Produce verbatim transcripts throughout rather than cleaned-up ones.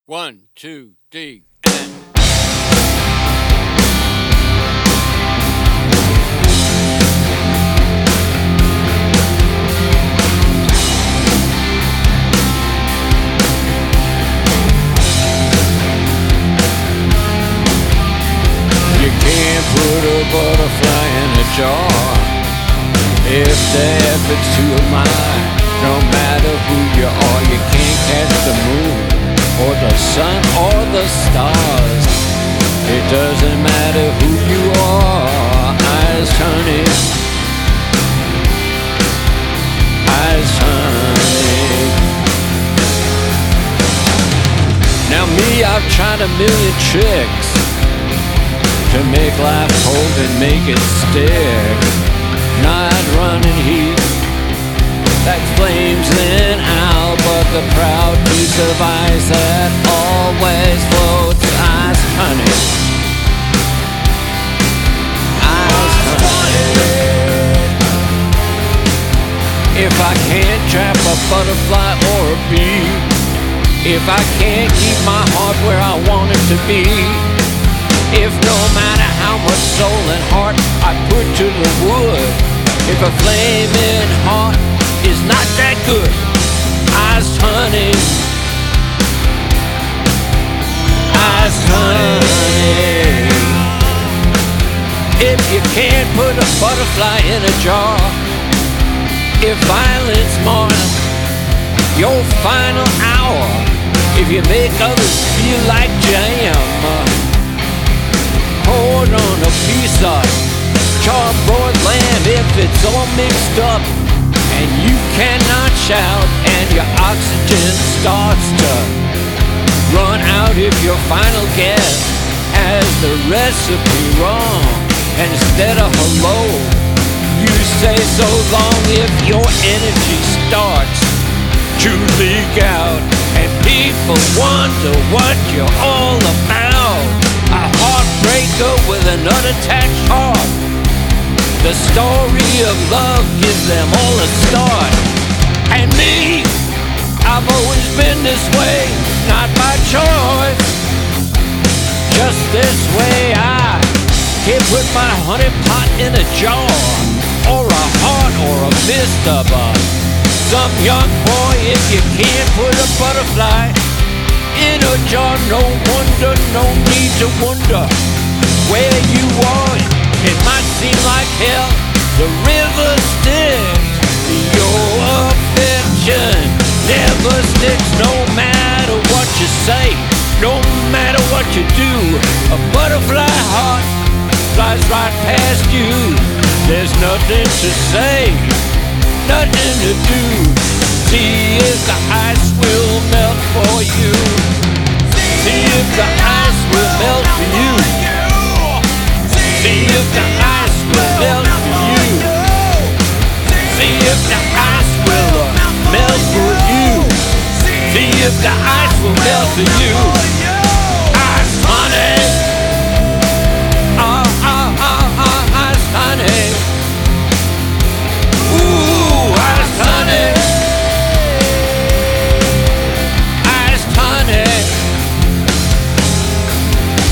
One, two, three, and... You can't put a butterfly in a jar if the effort's too admire. No matter who you are, you can't catch the moon or the sun or the stars. It doesn't matter who you are. Eyes honey, eyes honey. Now me, I've tried a million tricks to make life hold and make it stick. Not running heat like flames in out, but the proud piece of ice that always floats. Ice honey, ice honey. If I can't trap a butterfly or a bee, if I can't keep my heart where I want it to be, if no matter how much soul and heart I put to the wood, if a flaming heart is not that good, ice honey, ice honey. If you can't put a butterfly in a jar, if violence marks your final hour, if you make others feel like jam poured on a piece of charbroiled lamb, if it's all mixed up and you cannot shout and your oxygen starts to run out, if your final guess has the recipe wrong and instead of hello you say so long, if your energy starts to leak out and people wonder what you're all about, a heartbreaker with an unattached heart, the story of love gives them all a start. And me, I've always been this way, not by choice, just this way. I can't put my honey pot in a jar, or a heart, or a fist of a some young boy. If you can't put a butterfly in a jar, no wonder, no need to wonder where you are. It might seem like hell, the river sticks, your affection never sticks. No matter what you say, no matter what you do, a butterfly heart flies right past you. There's nothing to say, nothing to do. See if the ice will melt for you. See if the ice will melt for you. See if the ice will melt for you. See if the ice will uh, melt for you. See if the ice will melt for you. Ice honey, ah ah ah ah, ice honey. Ooh, ice honey, ice honey.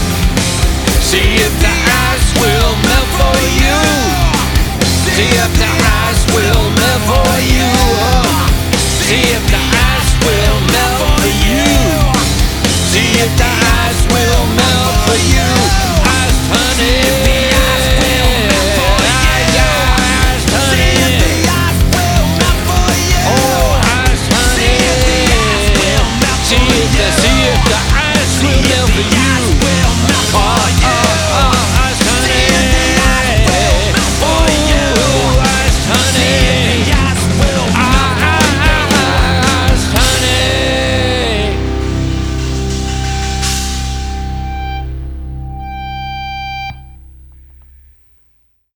See if the ice will melt for you. See if the